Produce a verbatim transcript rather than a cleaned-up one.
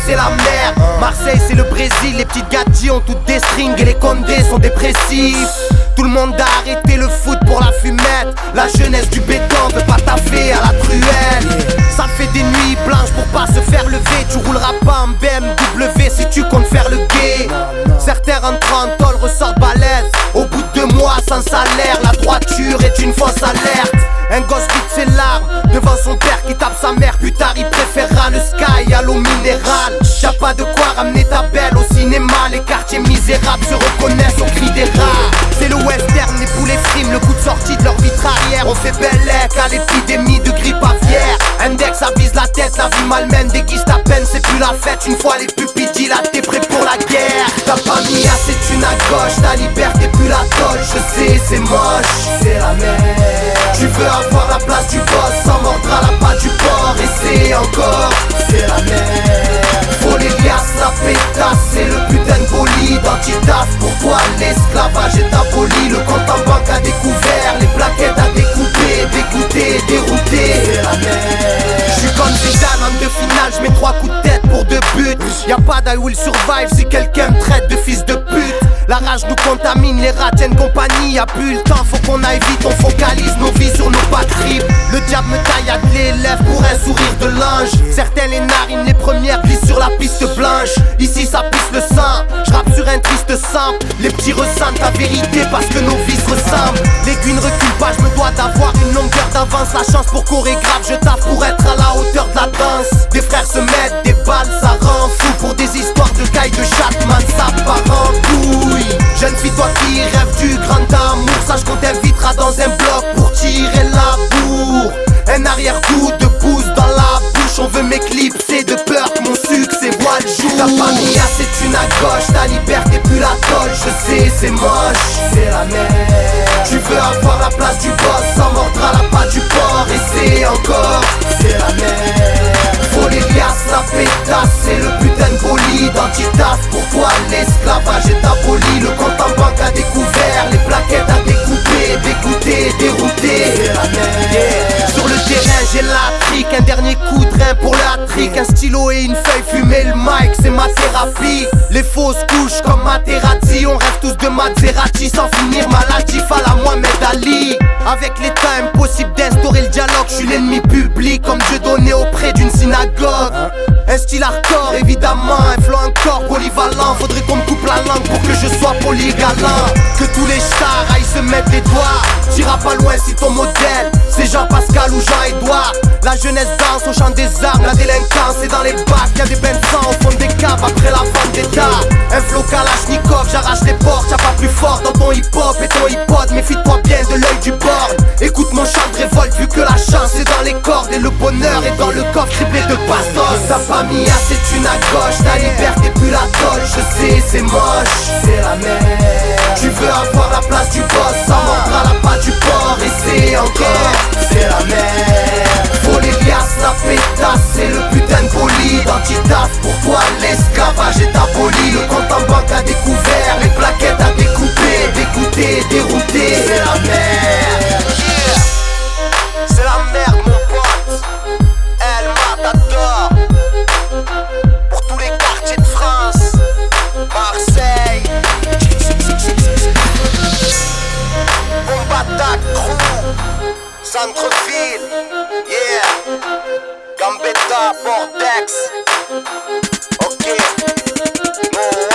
c'est la merde. Marseille c'est le Brésil, les petites gadgets ont toutes des strings et les condés sont dépressifs. Tout le monde a arrêté le foot pour la fumette. La jeunesse du béton veut pas taffer à la truelle. Ça fait des nuits blanches pour pas se faire lever. Tu rouleras pas en B M W si tu comptes faire le gay. Certains rentrent en tôle, ressortent balèze. Au bout de deux mois sans salaire, la droiture est une fausse alerte. Un gosse vide ses larmes devant son père qui tape sa mère. Plus tard il préférera le sky à l'eau minérale. Y'a pas de quoi ramener ta belle au cinéma. Les quartiers misérables se reconnaissent au cri des rats. C'est le western, les poulets frimes, le coup de sortie de leur vitre arrière. On fait bellec à l'épidémie de grippe aviaire. Index avise la tête, la vie malmène déguise ta peine. C'est plus la fête, une fois les pupilles dilatées, prêt pour la guerre. Ta famille a c'est une à gauche, ta liberté plus la toche. Je sais c'est moche, c'est la merde. Tu veux avoir la place du boss sans mordre à la patte du porc. Et c'est encore, c'est la merde. Faut les liasses, la pétasse, c'est le putain de bolide. Anti-taf, pour toi l'esclavage est aboli. Le compte en banque a découvert, les plaquettes à découper. Dégoûté, dérouté, c'est la merde. J'suis comme Zidane en deux finales, j'mets trois coups de tête pour deux buts. Y'a pas d'I will survive si quelqu'un me traite de fils de pute. La rage nous contamine, les rats tiennent compagnie. Y'a plus le temps, faut qu'on aille vite, on focalise nos vies sur nos batteries. Le diable me taille à de l'élève pour un sourire de linge. Certains les narines, les premières glissent sur la piste blanche. Ici ça pisse le sang, j'rappe sur un triste sample. Les petits ressentent la vérité parce que nos vies se ressemblent. L'aiguille ne recule pas, j'me dois d'avoir une longueur d'avance. La chance pour chorégraphe, je taffe pour être à la hauteur de la danse. Des frères se mettent des balles, ça rend fou. Pour des histoires de caille de Chatman, ça part en couille. Jeune fille, toi qui rêves du grand amour, sache qu'on t'invitera dans un bloc pour tirer la bourre. Un arrière-coup de pouce dans la bouche, on veut m'éclipser de peur que mon succès voit le jour. Ta famille a c'est une à gauche, ta liberté plus la toche. Je sais c'est moche, c'est la merde. Tu veux avoir la place du boss sans mordre à la patte du porc. Et c'est encore, c'est la merde. Faut les liasses, la pétasse, c'est le putain de bolide. Anti-taf, pour toi l'esclavage est aboli. Le compte en banque a découvert, les plaquettes à découper. Dégoûté, dérouté, c'est la merde. Yeah. Sur le terrain j'ai la trique, un dernier coup de rein pour le hat-trick. Un stylo et une feuille, fumer le mic, c'est ma thérapie. Les fausses couches comme Materazzi, on rêve tous de Maserati. Sans finir maladif à la Mohamed Ali. Avec l'état impossible d'instaurer le dialogue, je suis l'ennemi public comme Dieu donné auprès d'une synagogue. Un style hardcore évidemment, un flow encore polyvalent. Faudrait qu'on me coupe la langue pour que je sois polygalant. Que tous les stars aillent se mettre les doigts. T'iras pas loin si ton modèle c'est Jean-Pascal ou Jean-Edouard. La jeunesse danse au chant des armes, la délinquance est dans les bacs. Y'a des bains de sang au fond des caves après la vente d'État. Un flow Kalachnikov, j'arrache les portes. Y'a pas plus fort dans ton hip-hop et ton hip-hop. Méfie-toi bien de l'œil du bord. Écoute mon chant de révolte vu que la chance est dans les cordes. Et le bonheur est dans le coffre criblé de bastos. Sa famille a c'est une à gauche, ta liberté plus la toche. Je sais c'est moche, c'est la merde. Tu veux avoir la place du boss sans mordre à la patte du porc. Et c'est encore, c'est la merde. Faut les liasses, la pétasse, c'est le putain de bolide. Anti-taf, pour toi l'esclavage est aboli. Le compte en banque a découvert, les plaquettes à découper. Dégoûté, dérouté, c'est la merde. Yeah. C'est la merde mon pote, El Matador. Pour tous les quartiers de France, Marseille, Combattac, Crew, Centre-Ville, yeah, Gambetta, Bordex, ok, no.